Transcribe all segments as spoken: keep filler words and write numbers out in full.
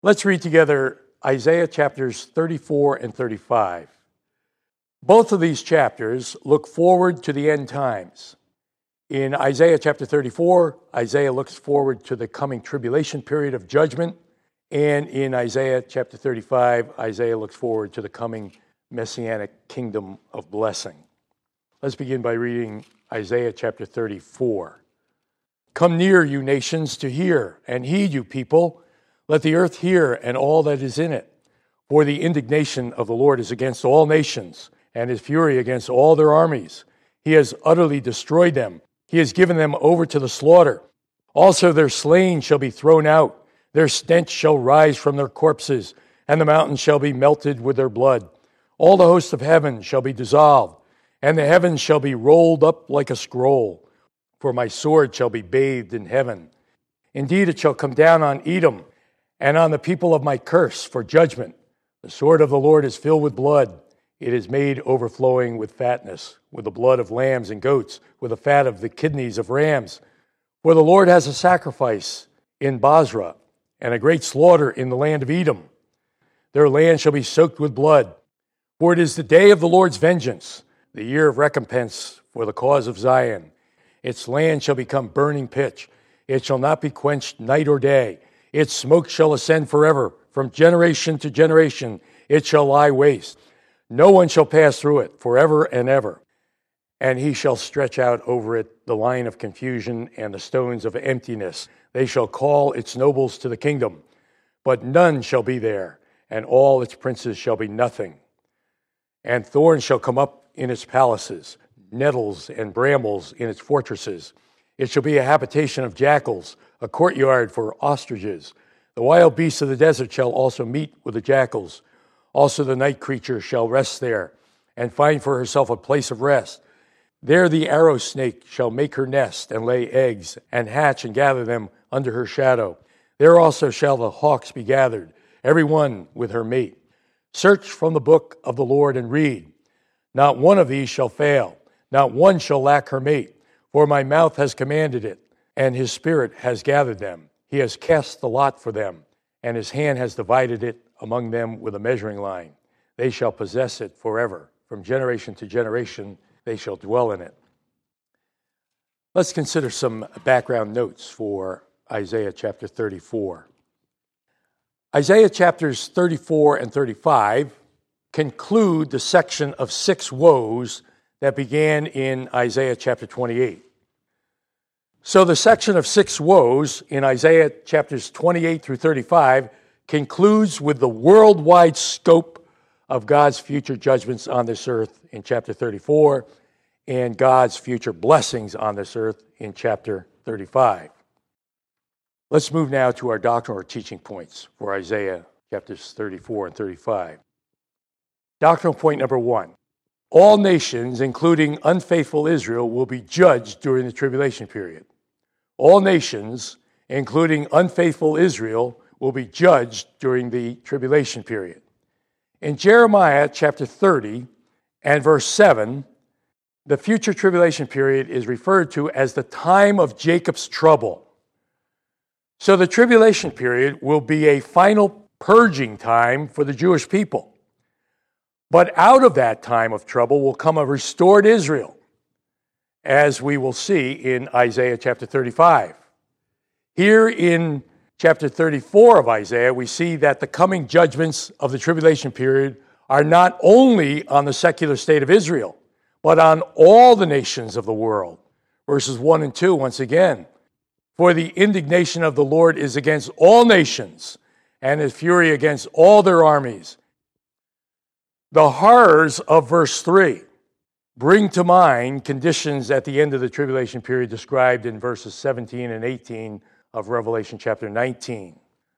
Let's read together Isaiah chapters thirty-four and thirty-five. Both of these chapters look forward to the end times. In Isaiah chapter thirty-four, Isaiah looks forward to the coming tribulation period of judgment. And in Isaiah chapter thirty-five, Isaiah looks forward to the coming messianic kingdom of blessing. Let's begin by reading Isaiah chapter thirty-four. Come near, you nations, to hear, and heed, you people. Let the earth hear, and all that is in it. For the indignation of the Lord is against all nations, and his fury against all their armies. He has utterly destroyed them. He has given them over to the slaughter. Also their slain shall be thrown out. Their stench shall rise from their corpses, and the mountains shall be melted with their blood. All the hosts of heaven shall be dissolved, and the heavens shall be rolled up like a scroll. For my sword shall be bathed in heaven. Indeed, it shall come down on Edom, and on the people of my curse for judgment. The sword of the Lord is filled with blood. It is made overflowing with fatness, with the blood of lambs and goats, with the fat of the kidneys of rams. For the Lord has a sacrifice in Basra, and a great slaughter in the land of Edom. Their land shall be soaked with blood. For it is the day of the Lord's vengeance, the year of recompense for the cause of Zion. Its land shall become burning pitch. It shall not be quenched night or day. Its smoke shall ascend forever. From generation to generation it shall lie waste. No one shall pass through it forever and ever. And he shall stretch out over it the line of confusion and the stones of emptiness. They shall call its nobles to the kingdom, but none shall be there, and all its princes shall be nothing. And thorns shall come up in its palaces, nettles and brambles in its fortresses. It shall be a habitation of jackals, a courtyard for ostriches. The wild beasts of the desert shall also meet with the jackals. Also the night creature shall rest there, and find for herself a place of rest. There the arrow snake shall make her nest, and lay eggs, and hatch and gather them under her shadow. There also shall the hawks be gathered, every one with her mate. Search from the book of the Lord and read. Not one of these shall fail, not one shall lack her mate. For my mouth has commanded it, and his spirit has gathered them. He has cast the lot for them, and his hand has divided it among them with a measuring line. They shall possess it forever. From generation to generation they shall dwell in it. Let's consider some background notes for Isaiah chapter thirty-four. Isaiah chapters thirty-four and thirty-five conclude the section of six woes that began in Isaiah chapter twenty-eight. So the section of six woes in Isaiah chapters twenty-eight through thirty-five concludes with the worldwide scope of God's future judgments on this earth in chapter thirty-four and God's future blessings on this earth in chapter thirty-five. Let's move now to our doctrinal or teaching points for Isaiah chapters thirty-four and thirty-five. Doctrinal point number one. All nations, including unfaithful Israel, will be judged during the tribulation period. All nations, including unfaithful Israel, will be judged during the tribulation period. In Jeremiah chapter thirty and verse seven, the future tribulation period is referred to as the time of Jacob's trouble. So the tribulation period will be a final purging time for the Jewish people. But out of that time of trouble will come a restored Israel, as we will see in Isaiah chapter thirty-five. Here in chapter thirty-four of Isaiah, we see that the coming judgments of the tribulation period are not only on the secular state of Israel, but on all the nations of the world. Verses one and two, once again. For the indignation of the Lord is against all nations, and his fury against all their armies. The horrors of verse three bring to mind conditions at the end of the tribulation period described in verses seventeen and eighteen of Revelation chapter nineteen.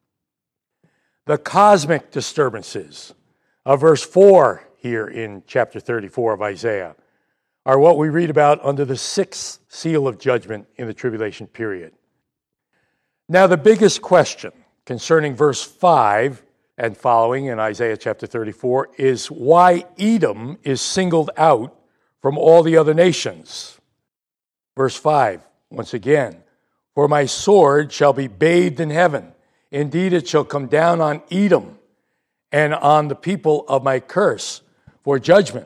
The cosmic disturbances of verse four here in chapter thirty-four of Isaiah are what we read about under the sixth seal of judgment in the tribulation period. Now, the biggest question concerning verse five and following in Isaiah chapter thirty-four is why Edom is singled out from all the other nations. Verse five, once again, for my sword shall be bathed in heaven. Indeed, it shall come down on Edom and on the people of my curse for judgment.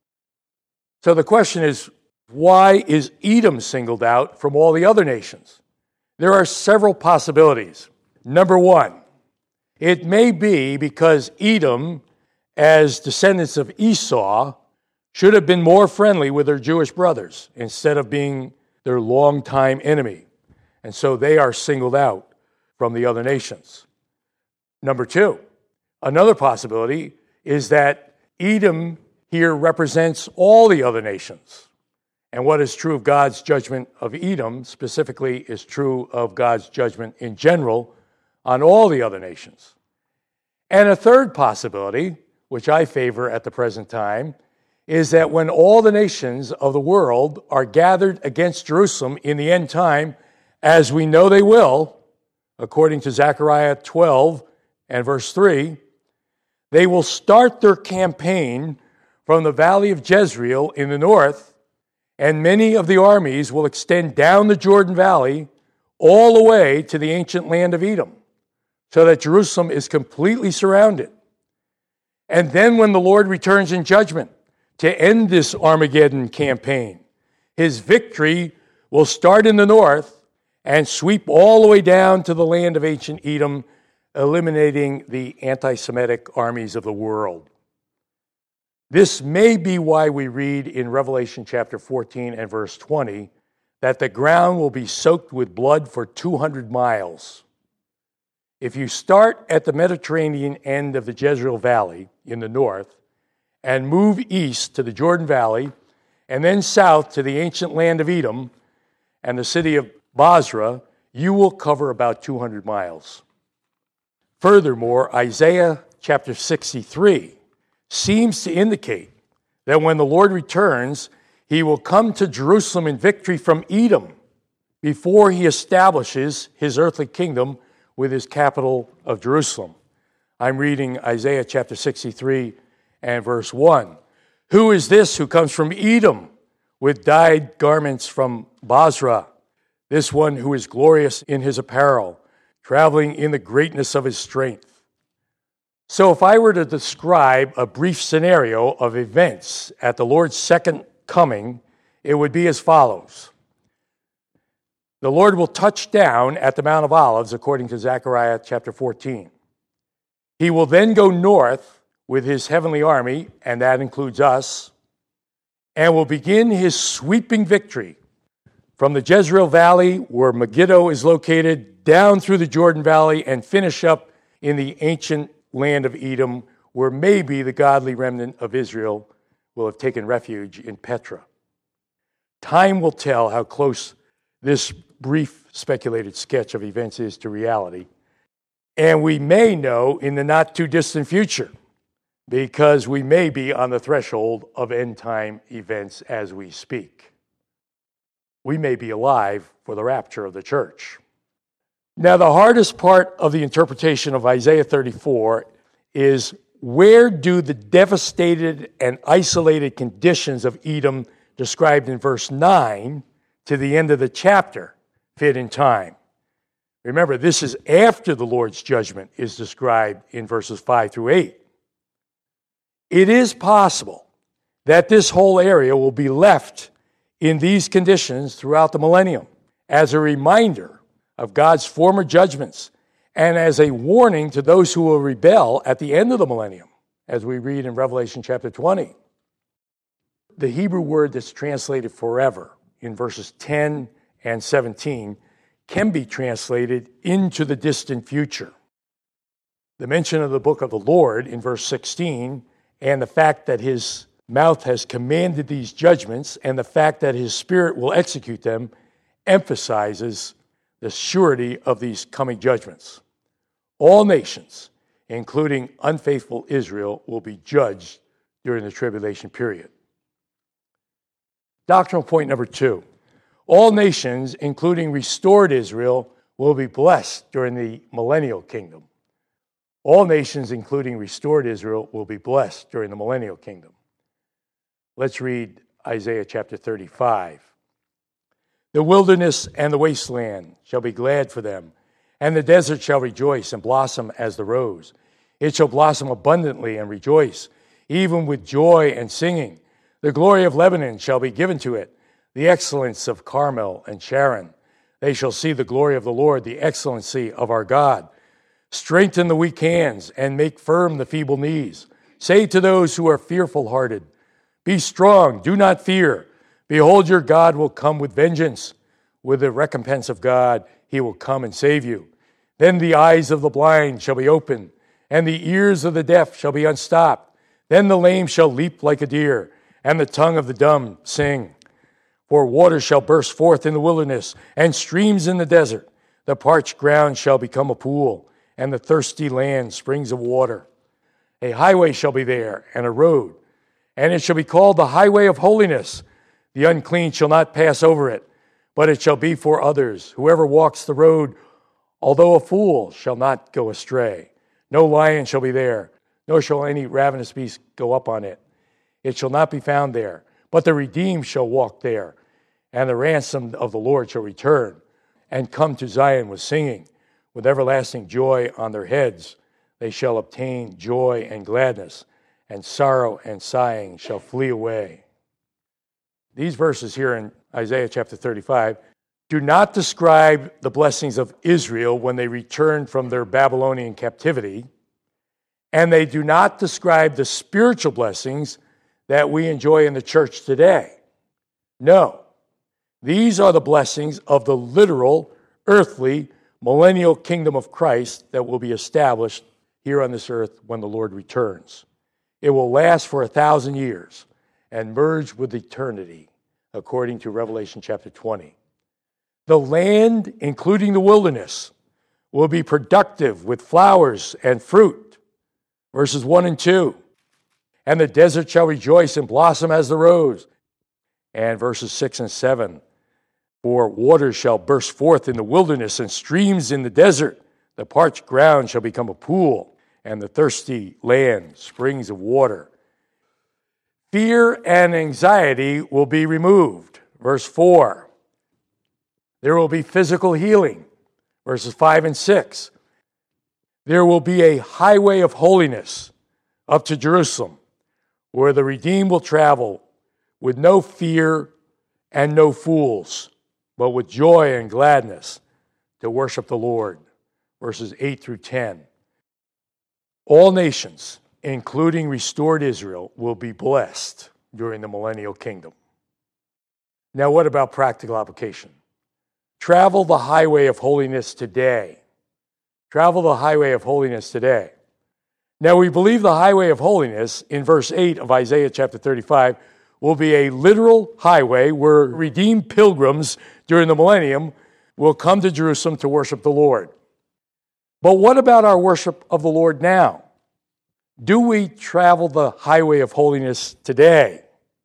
So the question is, why is Edom singled out from all the other nations? There are several possibilities. Number one, it may be because Edom, as descendants of Esau, should have been more friendly with their Jewish brothers instead of being their longtime enemy. And so they are singled out from the other nations. Number two, another possibility is that Edom here represents all the other nations. And what is true of God's judgment of Edom specifically is true of God's judgment in general on all the other nations. And a third possibility, which I favor at the present time, is that when all the nations of the world are gathered against Jerusalem in the end time, as we know they will, according to Zechariah twelve and verse three, they will start their campaign from the valley of Jezreel in the north, and many of the armies will extend down the Jordan Valley all the way to the ancient land of Edom, so that Jerusalem is completely surrounded. And then when the Lord returns in judgment to end this Armageddon campaign, his victory will start in the north and sweep all the way down to the land of ancient Edom, eliminating the anti-Semitic armies of the world. This may be why we read in Revelation chapter fourteen and verse twenty that the ground will be soaked with blood for two hundred miles. If you start at the Mediterranean end of the Jezreel Valley in the north and move east to the Jordan Valley and then south to the ancient land of Edom and the city of Basra, you will cover about two hundred miles. Furthermore, Isaiah chapter sixty-three seems to indicate that when the Lord returns, he will come to Jerusalem in victory from Edom before he establishes his earthly kingdom with his capital of Jerusalem. I'm reading Isaiah chapter sixty-three and verse one. Who is this who comes from Edom with dyed garments from Basra? This one who is glorious in his apparel, traveling in the greatness of his strength. So if I were to describe a brief scenario of events at the Lord's second coming, it would be as follows. The Lord will touch down at the Mount of Olives, according to Zechariah chapter fourteen. He will then go north with his heavenly army, and that includes us, and will begin his sweeping victory from the Jezreel Valley, where Megiddo is located, down through the Jordan Valley, and finish up in the ancient land of Edom, where maybe the godly remnant of Israel will have taken refuge in Petra. Time will tell how close this brief speculated sketch of events is to reality, and we may know in the not-too-distant future, because we may be on the threshold of end-time events as we speak. We may be alive for the rapture of the church. Now, the hardest part of the interpretation of Isaiah thirty-four is, where do the devastated and isolated conditions of Edom described in verse nine to the end of the chapter fit in time? Remember, this is after the Lord's judgment is described in verses five through eight. It is possible that this whole area will be left in these conditions throughout the millennium as a reminder of God's former judgments and as a warning to those who will rebel at the end of the millennium, as we read in Revelation chapter twenty. The Hebrew word that's translated forever in verses ten and seventeen can be translated into the distant future. The mention of the book of the Lord in verse sixteen and the fact that his mouth has commanded these judgments and the fact that his spirit will execute them emphasizes the surety of these coming judgments. All nations, including unfaithful Israel, will be judged during the tribulation period. Doctrinal point number two. All nations, including restored Israel, will be blessed during the millennial kingdom. All nations, including restored Israel, will be blessed during the millennial kingdom. Let's read Isaiah chapter thirty-five. The wilderness and the wasteland shall be glad for them, And the desert shall rejoice and blossom as the rose. It shall blossom abundantly and rejoice, even with joy and singing. The glory of Lebanon shall be given to it, the excellence of Carmel and Sharon. They shall see the glory of the Lord, the excellency of our God. Strengthen the weak hands and make firm the feeble knees. Say to those who are fearful-hearted, be strong, do not fear. Behold, your God will come with vengeance. With the recompense of God, he will come and save you. Then the eyes of the blind shall be opened, and the ears of the deaf shall be unstopped. Then the lame shall leap like a deer, and the tongue of the dumb sing. For waters shall burst forth in the wilderness, and streams in the desert. The parched ground shall become a pool, and the thirsty land springs of water. A highway shall be there, and a road, and it shall be called the highway of holiness. The unclean shall not pass over it, but it shall be for others. Whoever walks the road, although a fool, shall not go astray. No lion shall be there, nor shall any ravenous beast go up on it. It shall not be found there, but the redeemed shall walk there, and the ransomed of the Lord shall return, and come to Zion with singing, with everlasting joy on their heads. They shall obtain joy and gladness, and sorrow and sighing shall flee away. These verses here in Isaiah chapter thirty-five do not describe the blessings of Israel when they returned from their Babylonian captivity, and they do not describe the spiritual blessings that we enjoy in the church today. No, these are the blessings of the literal, earthly, millennial kingdom of Christ that will be established here on this earth when the Lord returns. It will last for a thousand years and merge with eternity, according to Revelation chapter twenty. The land, including the wilderness, will be productive with flowers and fruit. Verses one and two. And the desert shall rejoice and blossom as the rose. And verses six and seven. For waters shall burst forth in the wilderness and streams in the desert. The parched ground shall become a pool, and the thirsty land springs of water. Fear and anxiety will be removed. Verse four. There will be physical healing. Verses five and six. There will be a highway of holiness up to Jerusalem, where the redeemed will travel with no fear and no fools, but with joy and gladness to worship the Lord. Verses eight through ten. All nations, including restored Israel, will be blessed during the millennial kingdom. Now, what about practical application? Travel the highway of holiness today. Travel the highway of holiness today. Now, we believe the highway of holiness in verse eight of Isaiah chapter thirty-five will be a literal highway where redeemed pilgrims during the millennium will come to Jerusalem to worship the Lord. But what about our worship of the Lord now? Do we travel the highway of holiness today?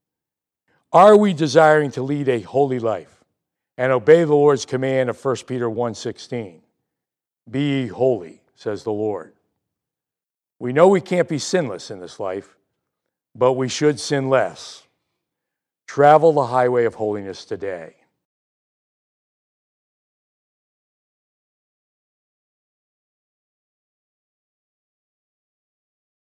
Are we desiring to lead a holy life and obey the Lord's command of First Peter one sixteen? Be ye holy, says the Lord. We know we can't be sinless in this life, but we should sin less. Travel the highway of holiness today.